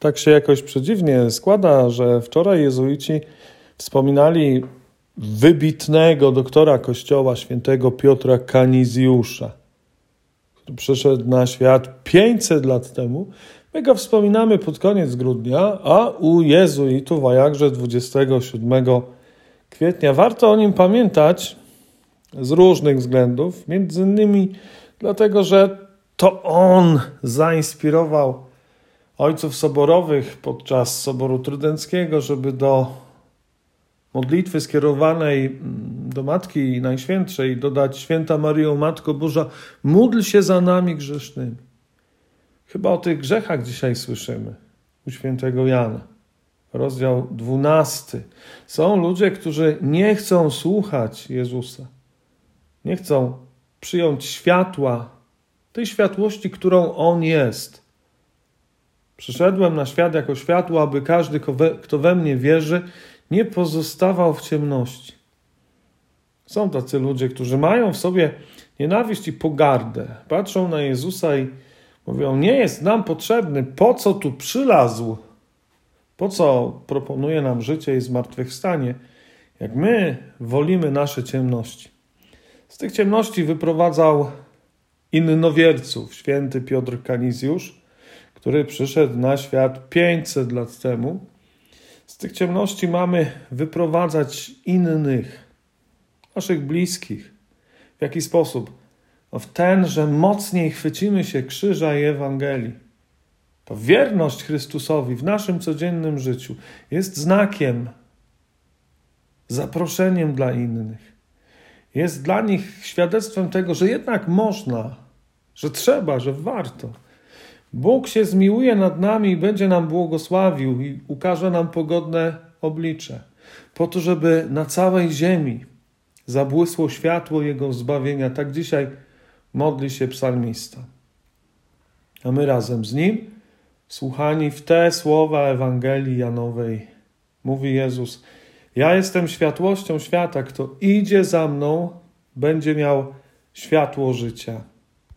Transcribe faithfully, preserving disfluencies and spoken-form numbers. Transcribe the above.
Tak się jakoś przedziwnie składa, że wczoraj jezuici wspominali wybitnego doktora Kościoła, świętego Piotra Kanizjusza, który przyszedł na świat pięćset lat temu. My go wspominamy pod koniec grudnia, a u jezuitów, a jakże dwudziestego siódmego kwietnia. Warto o nim pamiętać z różnych względów, między innymi dlatego, że to on zainspirował ojców soborowych podczas Soboru Trydenckiego, żeby do modlitwy skierowanej do Matki Najświętszej dodać: Święta Maryjo, Matko Boża, módl się za nami grzesznymi. Chyba o tych grzechach dzisiaj słyszymy u świętego Jana. Rozdział dwunasty. Są ludzie, którzy nie chcą słuchać Jezusa. Nie chcą przyjąć światła, tej światłości, którą On jest. Przyszedłem na świat jako światło, aby każdy, kto we mnie wierzy, nie pozostawał w ciemności. Są tacy ludzie, którzy mają w sobie nienawiść i pogardę. Patrzą na Jezusa i mówią: nie jest nam potrzebny, po co tu przylazł? Po co proponuje nam życie i zmartwychwstanie, jak my wolimy nasze ciemności? Z tych ciemności wyprowadzał innowierców święty Piotr Kanizjusz, który przyszedł na świat pięćset lat temu. Z tych ciemności mamy wyprowadzać innych, naszych bliskich. W jaki sposób? No w ten, że mocniej chwycimy się krzyża i Ewangelii. To wierność Chrystusowi w naszym codziennym życiu jest znakiem, zaproszeniem dla innych. Jest dla nich świadectwem tego, że jednak można, że trzeba, że warto. Bóg się zmiłuje nad nami i będzie nam błogosławił i ukaże nam pogodne oblicze, po to, żeby na całej ziemi zabłysło światło Jego zbawienia. Tak dzisiaj modli się psalmista. A my razem z Nim, wsłuchani w te słowa Ewangelii Janowej, mówi Jezus: ja jestem światłością świata, kto idzie za mną, będzie miał światło życia.